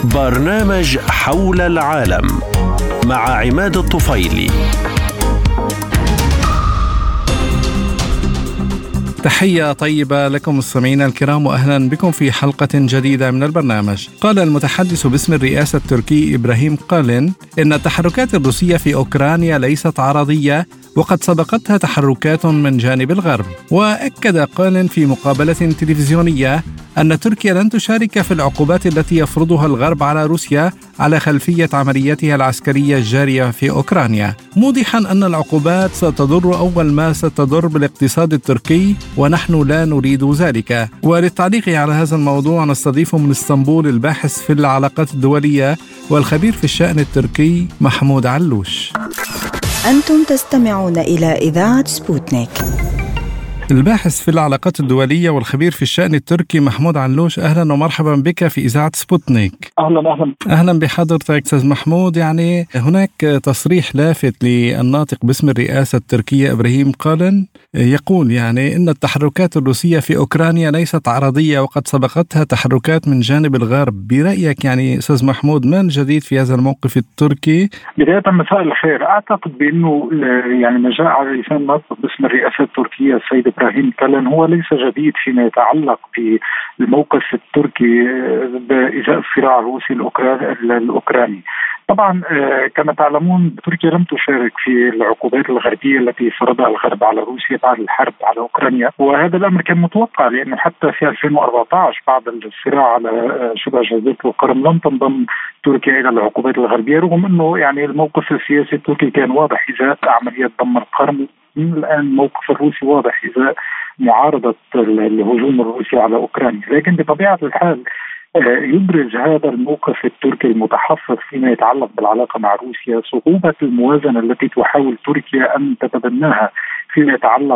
برنامج حول العالم مع عماد الطفيلي. تحية طيبة لكم مستمعينا الكرام، وأهلا بكم في حلقة جديدة من البرنامج. قال المتحدث باسم الرئاسة التركي إبراهيم قالن إن التحركات الروسية في أوكرانيا ليست عرضية، وقد سبقتها تحركات من جانب الغرب. وأكد قالن في مقابلة تلفزيونية أن تركيا لن تشارك في العقوبات التي يفرضها الغرب على روسيا على خلفية عملياتها العسكرية الجارية في أوكرانيا، موضحا أن العقوبات ستضر أول ما ستضر بالاقتصاد التركي، ونحن لا نريد ذلك. وللتعليق على هذا الموضوع نستضيف من اسطنبول الباحث في العلاقات الدولية والخبير في الشأن التركي محمود علوش. أنتم تستمعون إلى إذاعة سبوتنيك. الباحث في العلاقات الدولية والخبير في الشأن التركي محمود علوش، أهلا ومرحبا بك في إذاعة سبوتنيك. أهلا بحضرتك أستاذ محمود. يعني هناك تصريح لافت للناطق باسم الرئاسة التركية إبراهيم قالن يقول يعني إن التحركات الروسية في أوكرانيا ليست عرضية، وقد سبقتها تحركات من جانب الغرب. برأيك يعني أستاذ محمود ما الجديد في هذا الموقف التركي؟ بداية مساء الخير. أعتقد بأنه يعني ما جاء على لسان الناطق باسم الرئاسة التركية السيد إبراهيم قالن هو ليس جديد فيما يتعلق بالموقف التركي بإزاء الصراع الروسي الأوكراني. طبعا كما تعلمون تركيا لم تشارك في العقوبات الغربية التي فرضها الغرب على روسيا بعد الحرب على أوكرانيا، وهذا الأمر كان متوقع لأنه حتى في 2014 بعد الصراع على شبه جزيرة القرم لم تنضم تركيا إلى العقوبات الغربية، رغم أنه يعني الموقف السياسي التركي كان واضح إزاء عملية ضم القرم. الآن الموقف الروسي واضح إذا معارضة الهجوم الروسي على أوكرانيا، لكن بطبيعة الحال يبرز هذا الموقف التركي المتحفظ فيما يتعلق بالعلاقة مع روسيا صعوبة الموازنة التي تحاول تركيا أن تتبناها فيما يتعلق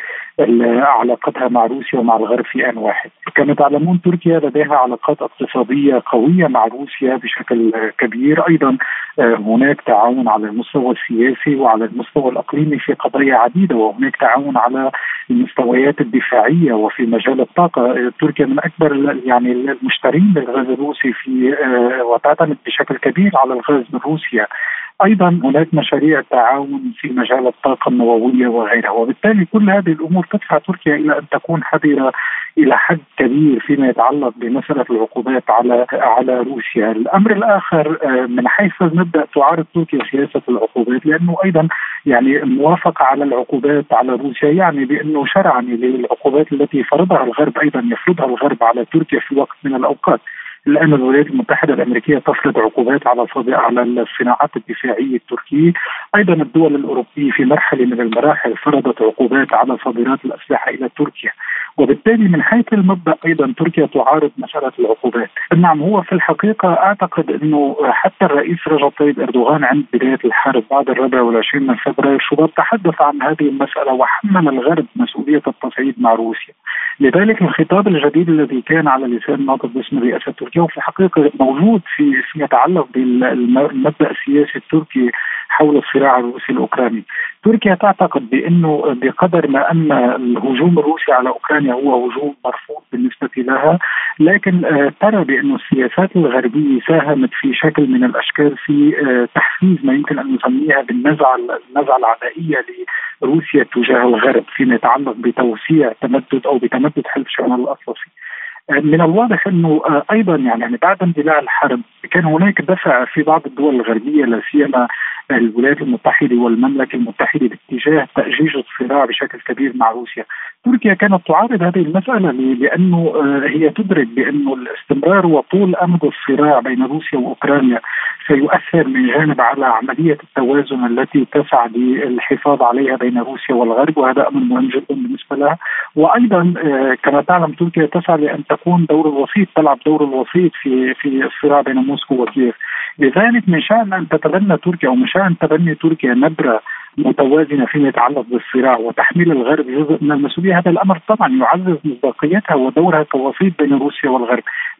بعلاقتها مع روسيا ومع الغرب في آن واحد. كما تعلمون تركيا لديها علاقات اقتصادية قوية مع روسيا بشكل كبير، أيضا هناك تعاون على المستوى السياسي وعلى المستوى الإقليمي في قضايا عديدة، وهناك تعاون على المستويات الدفاعية وفي مجال الطاقة. تركيا من أكبر يعني المشترين للغاز الروسي في وتعتمد بشكل كبير على الغاز من روسيا. أيضا هناك مشاريع تعاون في مجال الطاقة النووية وغيرها، وبالتالي كل هذه الأمور تدفع تركيا إلى أن تكون حذرة إلى حد كبير فيما يتعلق بمسألة العقوبات على روسيا. الأمر الآخر من حيث المبدأ تعارض تركيا سياسة العقوبات، لأنه أيضا يعني الموافقة على العقوبات على روسيا يعني بأنه شرعا للعقوبات التي فرضها الغرب أيضا يفرضها الغرب على تركيا في وقت من الأوقات. الآن الولايات المتحدة الأمريكية تفرض عقوبات على الصناعات الدفاعية التركية، أيضا الدول الأوروبية في مرحلة من المراحل فرضت عقوبات على صادرات الأسلحة إلى تركيا، وبالتالي من حيث المبدأ أيضا تركيا تعارض مسألة العقوبات. نعم، هو في الحقيقة أعتقد أنه حتى الرئيس رجب طيب أردوغان عند بداية الحرب بعد 24 من فبراير شباب تحدث عن هذه المسألة وحمل الغرب مسؤولية التصعيد مع روسيا. لذلك الخطاب الجديد الذي كان على لسان الناطق باسم الرئاسة التركية وفي الحقيقة موجود فيما يتعلق بالمبدأ السياسي التركي حول الصراع الروسي الأوكراني. تركيا تعتقد بأنه بقدر ما أن الهجوم الروسي على أوكرانيا هو هجوم مرفوض بالنسبة لها، لكن ترى بأن السياسات الغربية ساهمت في شكل من الأشكال في تحفيز ما يمكن أن نسميها بالنزعة العدائية لروسيا تجاه الغرب فيما يتعلق بتوسيع تمدد أو بتمدد حلف شمال الأطلسي. من الواضح أنه أيضا يعني بعد اندلاع الحرب كان هناك دفع في بعض الدول الغربية لا سيما الولايات المتحدة والمملكة المتحدة باتجاه تأجيج الصراع بشكل كبير مع روسيا. تركيا كانت تعارض هذه المسألة لأنه هي تدرك بأنه الاستمرار وطول أمد الصراع بين روسيا وأوكرانيا سيؤثر من جانب على عملية التوازن التي تسعى للحفاظ عليها بين روسيا والغرب، وهذا أمر مهم جدا بالنسبة لها. وأيضا كما تعلم تركيا تسعى لأن تكون تلعب دور الوسيط في الصراع بين موسكو وكييف. لذلك من شأن أن تتبنى تركيا أو من شأن تبني تركيا نبرة متوازنة فيما يتعلق بالصراع وتحميل الغرب جزء من المسؤولية. هذا الأمر طبعا يعزز مصداقيتها ودورها كوسيط بين روسيا والغرب.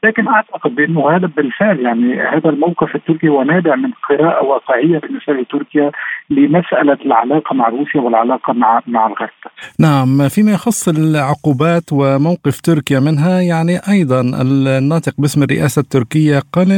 لكن أعتقد بأنه هذا بالفعل يعني هذا الموقف التركي هو نابع من قراءة واقعية بالنسبة لتركيا لمسألة العلاقة مع روسيا والعلاقة مع الغرب. نعم، فيما يخص العقوبات وموقف تركيا منها، يعني أيضا الناطق باسم الرئاسة التركية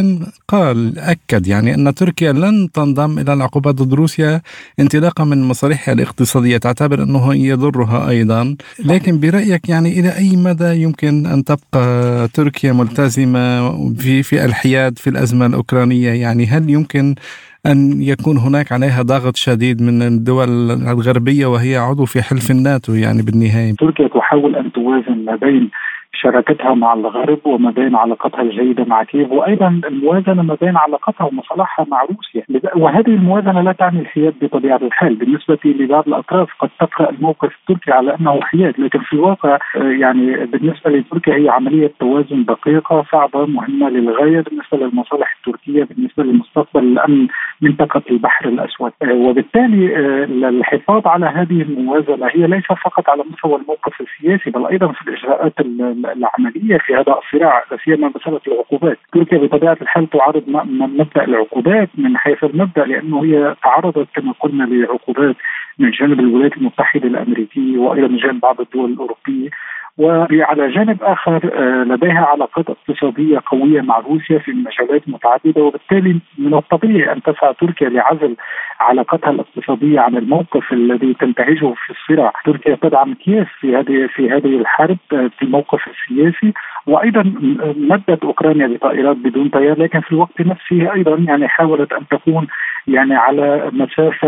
أكد يعني أن تركيا لن تنضم إلى العقوبات ضد روسيا انطلاقا من مصالحها الاقتصادية، تعتبر أنه يضرها أيضا. لكن برأيك يعني إلى أي مدى يمكن أن تبقى تركيا ملتزمة في الحياد في الأزمة الأوكرانية؟ يعني هل يمكن أن يكون هناك عليها ضغط شديد من الدول الغربية وهي عضو في حلف الناتو؟ يعني بالنهاية تركيا تحاول أن توازن ما بين شراكتها مع الغرب وما بين علاقتها الجيدة مع كييف، وأيضا الموازنة ما بين علاقتها ومصالحها مع روسيا. وهذه الموازنة لا تعني الحياد بطبيعة الحال. بالنسبة لبعض الأطراف قد تقرأ الموقف التركي على أنه حياد، لكن في الواقع يعني بالنسبة لتركيا هي عملية توازن دقيقة صعبة مهمة للغاية بالنسبة للمصالح التركية، بالنسبة لمستقبل الأمن منطقة البحر الأسود. وبالتالي الحفاظ على هذه الموازنة هي ليس فقط على مستوى الموقف السياسي بل أيضا في الإجراءات العملية في هذا الصراع، لا سيما مسألة العقوبات. تركيا بطبيعة الحال تعارض مبدأ العقوبات من حيث المبدأ، لأنه هي تعرضت كما قلنا لعقوبات من جانب الولايات المتحدة الأمريكية وأيضا من جانب بعض الدول الأوروبية، وعلى جانب آخر لديها علاقات اقتصادية قوية مع روسيا في مجالات متعددة، وبالتالي من الطبيعي أن تسعى تركيا لعزل علاقتها الاقتصادية عن الموقف الذي تنتهجه في الصراع. تركيا تدعم كييف في هذه الحرب في الموقف السياسي، وأيضا مدت أوكرانيا بطائرات بدون طيار، لكن في الوقت نفسه أيضا يعني حاولت أن تكون يعني على مسافة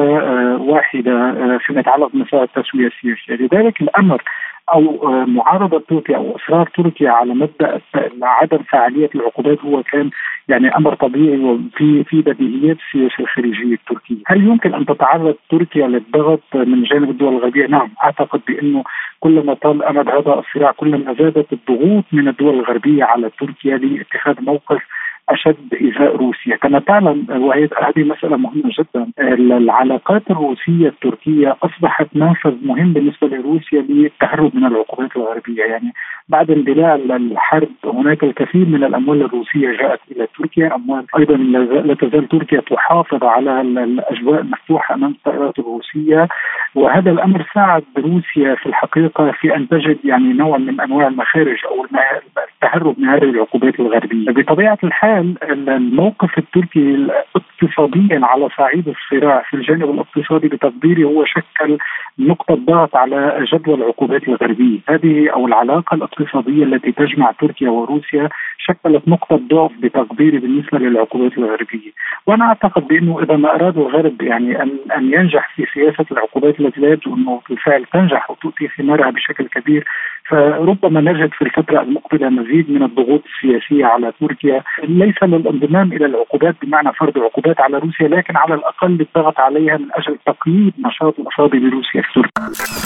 واحدة فيما يتعلق بمسار التسوية السياسية. لذلك الأمر أو معارضة تركيا أو إصرار تركيا على مبدأ عدم فعالية العقوبات هو كان يعني أمر طبيعي وفي بديهيات السياسة الخارجية التركية. هل يمكن أن تتعرض تركيا للضغط من جانب الدول الغربية؟ نعم، أعتقد بأنه كلما طال أمد هذا الصراع كلما زادت الضغوط من الدول الغربية على تركيا لاتخاذ موقف أشد إزاء روسيا. كما تعلم وهي هذه مسألة مهمة جدا، العلاقات الروسية التركية أصبحت منفذ مهم بالنسبة لروسيا للتهرب من العقوبات الغربية. يعني بعد اندلاع الحرب هناك الكثير من الأموال الروسية جاءت إلى تركيا، أموال أيضا لا تزال تركيا تحافظ على الأجواء المفتوحة أمام الطائرات الروسية، وهذا الأمر ساعد روسيا في الحقيقة في أن تجد يعني نوع من أنواع المخارج أو التهرب من هذه العقوبات الغربية. بطبيعة الحال الموقف التركي اقتصاديا على صعيد الصراع في الجانب الاقتصادي بتقديري هو شكل نقطة ضغط على جدول العقوبات الغربية. هذه أو العلاقة الاقتصادية التي تجمع تركيا وروسيا شكلت نقطة ضعف بتقديري بالنسبة للعقوبات الغربية. وأنا أعتقد بأنه إذا ما أراد الغرب يعني أن ينجح في سياسة العقوبات التي لا يبدو أنه بالفعل تنجح وتؤتي ثمارها بشكل كبير، فربما نجد في الفترة المقبلة مزيد من الضغوط السياسية على تركيا، ليس للانضمام إلى العقوبات بمعنى فرض عقوبات على روسيا، لكن على الأقل الضغط عليها من أجل تقييد نشاط الاقتصادي لروسيا في تركيا.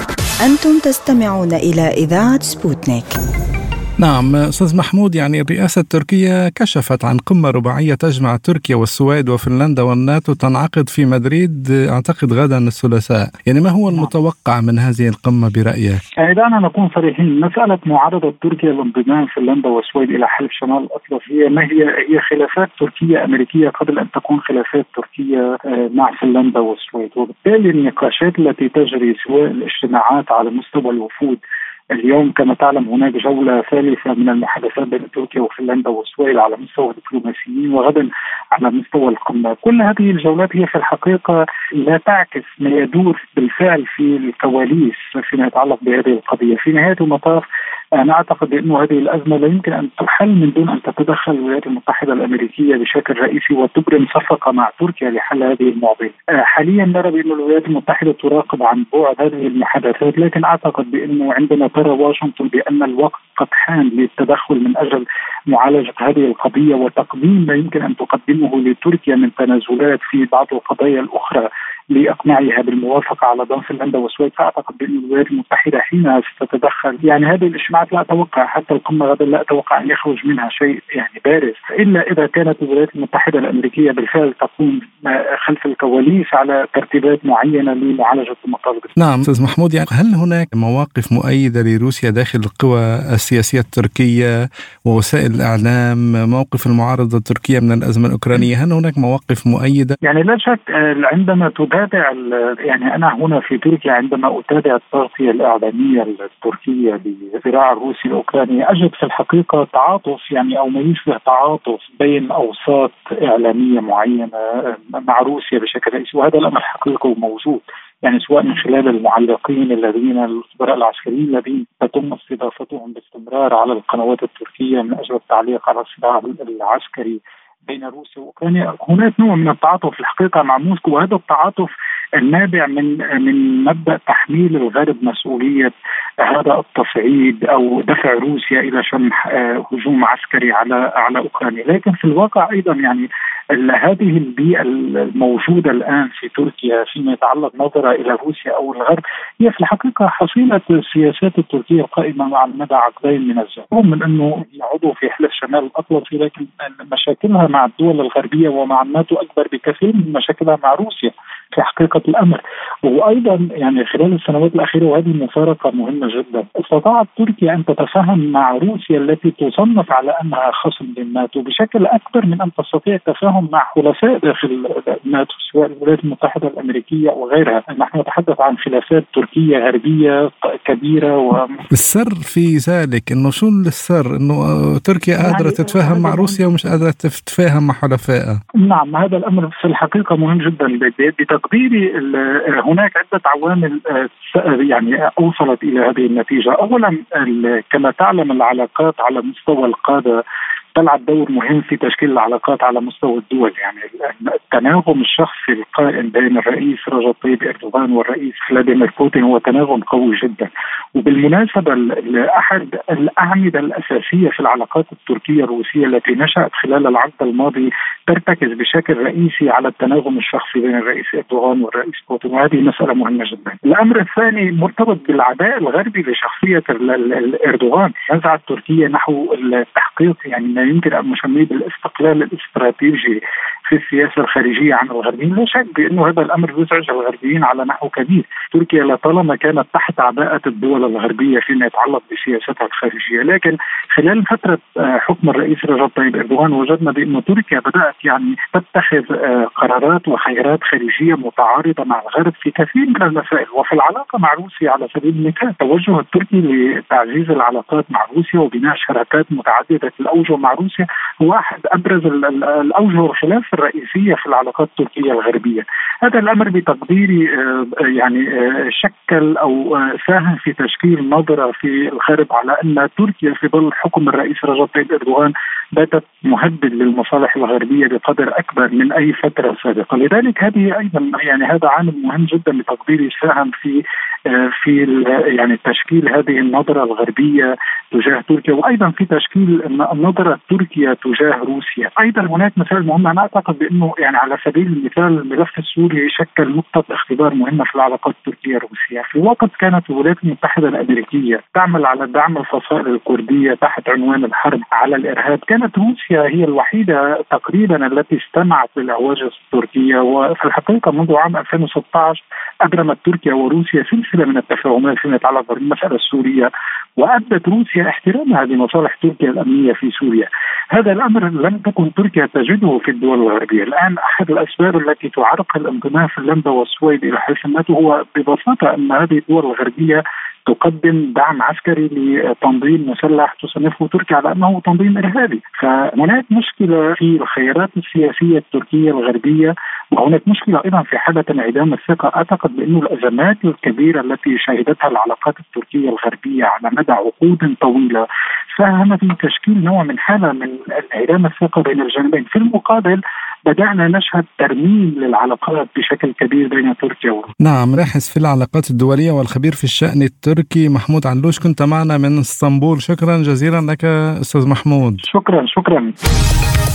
أنتم تستمعون إلى إذاعة سبوتنيك. نعم أستاذ محمود، يعني الرئاسة التركية كشفت عن قمة رباعية تجمع تركيا والسويد وفنلندا والناتو تنعقد في مدريد أعتقد غدا الثلاثاء. يعني ما هو المتوقع من هذه القمة برأيك؟ دعنا نكون صريحين، مسألة معارضة تركيا لانضمام فنلندا والسويد إلى حلف شمال الأطلسي هي خلافات تركية أمريكية قبل أن تكون خلافات تركية مع فنلندا والسويد، وبالتالي النقاشات التي تجري سواء الاجتماعات على مستوى الوفود اليوم كما تعلم هناك جولة ثالثة من المحادثات بين تركيا وفنلندا والسويد على مستوى الدبلوماسيين، وغدا على مستوى القمة. كل هذه الجولات هي في الحقيقة لا تعكس ما يدور بالفعل في الكواليس فيما يتعلق بهذه القضية. في نهاية المطاف أنا أعتقد بأنه هذه الأزمة لا يمكن أن تحل من دون أن تتدخل الولايات المتحدة الأمريكية بشكل رئيسي وتبرم صفقة مع تركيا لحل هذه المعضلة. حاليا نرى بأن الولايات المتحدة تراقب عن بعد هذه المحادثات، لكن أعتقد بأنه عندما ترى واشنطن بأن الوقت قد حان للتدخل من أجل معالجة هذه القضية وتقديم ما يمكن أن تقدمه لتركيا من تنازلات في بعض القضايا الأخرى لإقناعها بالموافقة على ضم فنلندا والسويد. فأعتقد بأن الولايات المتحدة حينها ستتدخل. يعني هذه الاجتماعات لا أتوقع حتى القمة غدا لا أتوقع أن يخرج منها شيء يعني بارز، إلا إذا كانت الولايات المتحدة الأمريكية بالفعل تقوم خلف الكواليس على ترتيبات معينة لمعالجة المطالب. نعم أستاذ محمود، يعني هل هناك مواقف مؤيدة لروسيا داخل القوى السياسية التركية ووسائل الإعلام، موقف المعارضة التركية من الأزمة الأوكرانية، هل هناك مواقف مؤيدة؟ يعني لا شك عندما تتابع يعني أنا هنا في تركيا عندما أتابع التغطية الإعلامية التركية للصراع الروسي الأوكراني أجد في الحقيقة تعاطف يعني أو ما يشبه تعاطف بين أوساط إعلامية معينة مع روسيا بشكل رئيسي، وهذا الأمر حقيقي موجود. يعني سواء من خلال المعلقين الذين الخبراء العسكريين الذين تتم استضافتهم باستمرار على القنوات التركية من أجل التعليق على الصراع العسكري بين روسيا وأوكرانيا، هناك نوع من التعاطف في الحقيقة مع موسكو، وهذا التعاطف النابع من مبدأ تحميل الغرب مسؤولية هذا التصعيد أو دفع روسيا إلى شنح هجوم عسكري على أوكرانيا. لكن في الواقع أيضا يعني هذه البيئة الموجودة الآن في تركيا فيما يتعلق نظرة إلى روسيا أو الغرب هي في الحقيقة حصيلة السياسات التركية القائمة على مدى عقدين من الزمن، من أنه عضو في حلف شمال الأطلسي، لكن مشاكلها مع الدول الغربية ومع الناتو أكبر بكثير من مشاكلها مع روسيا في حقيقة الأمر. وأيضا يعني خلال السنوات الأخيرة، وهذه مفارقة مهمة جدا، استطاعت تركيا أن تتفاهم مع روسيا التي تصنف على أنها خصم للناتو بشكل أكبر من أن تستطيع التفاهم مع حلفاء داخل الناتو سواء الولايات المتحدة الأمريكية وغيرها. نحن نتحدث عن خلافات تركية غربية كبيرة. السر في ذلك أنه شو السر؟ أنه تركيا قادرة تتفاهم مع روسيا ومش قادرة تتفاهم مع حلفائها. نعم، هذا الأمر في الحقيقة مهم جدا. بتقديري هناك عدة عوامل يعني أوصلت إلى هذه النتيجة. أولا كما تعلم العلاقات على مستوى القادة تلعب دور مهم في تشكيل العلاقات على مستوى الدول. يعني التناغم الشخصي القائم بين الرئيس رجب طيب إردوغان والرئيس فلاديمير بوتين هو تناغم قوي جدا. وبالمناسبة أحد الأعمدة الأساسية في العلاقات التركية الروسية التي نشأت خلال العقد الماضي ترتكز بشكل رئيسي على التناغم الشخصي بين الرئيس إردوغان والرئيس بوتين، وهذه مسألة مهمة جدا. الأمر الثاني مرتبط بالعداء الغربي لشخصية إردوغان. نزعت تركيا نحو التحقيق يعني ما يمكن أن نسميه بالاستقلال الاستراتيجي في السياسة الخارجية عن الغربيين. لا شك بأنه هذا الأمر يزعج الغربيين على نحو كبير. تركيا لطالما كانت تحت عباءة الدول الغربية فيما يتعلق بسياستها الخارجية، لكن خلال فترة حكم الرئيس رجب طيب إردوغان وجدنا بأن تركيا بدأت يعني تتخذ قرارات وخيارات خارجية متعارضة مع الغرب في كثير من المسائل. وفي العلاقة مع روسيا على سبيل المثال التوجه التركي لتعزيز العلاقات مع روسيا وبناء شراكات متعددة الأوجه مع روسيا هو أحد أبرز الأوجه الخلاف الرئيسية في العلاقات التركية الغربية. هذا الأمر بتقديري يعني شكل أو ساهم في تشكيل نظرة في الغرب على أن تركيا في ظل حكم الرئيس رجب طيب إردوغان باتت مهدد للمصالح الغربية بقدر أكبر من أي فترة سابقة. لذلك هذه أيضا يعني هذا عامل مهم جدا بتقديري ساهم في يعني تشكيل هذه النظرة الغربية تجاه تركيا، وأيضا في تشكيل النظرة التركية تجاه روسيا. أيضا هناك مثال مهم، أنا أعتقد بأنه يعني على سبيل المثال الملف السوري شكل نقطة اختبار مهمة في العلاقات التركية الروسية. في وقت كانت الولايات المتحدة الأمريكية تعمل على دعم الفصائل الكردية تحت عنوان الحرب على الإرهاب، كانت روسيا هي الوحيدة تقريبا التي استمعت للهواجس التركية. وفي الحقيقة منذ عام 2016 أبرمت تركيا وروسيا سلسلة من التفاهمات فيما يتعلق بالمسألة السورية، وأدت روسيا احترامها لمصالح تركيا الأمنية في سوريا. هذا الأمر لم تكن تركيا تجده في الدول الغربية. الآن أحد الأسباب التي تعرقل انضمام فنلندا والسويد إلى حلف الناتو هو ببساطة أن هذه الدول الغربية تقدم دعم عسكري لتنظيم مسلح تصنفه تركيا على أنه تنظيم إرهابي. فهناك مشكلة في الخيارات السياسية التركية الغربية، وهناك مشكلة أيضا في حالة انعدام الثقة. أعتقد بأن الأزمات الكبيرة التي شهدتها العلاقات التركية الغربية على مدى عقود طويلة ساهم في تشكيل نوع من حالة من انعدام الثقة بين الجانبين. في المقابل بدأنا نشهد ترميم للعلاقات بشكل كبير بين تركيا وروسيا. نعم، باحث في العلاقات الدولية والخبير في الشأن التركي محمود علوش كنت معنا من اسطنبول. شكرا جزيلا لك أستاذ محمود. شكرا.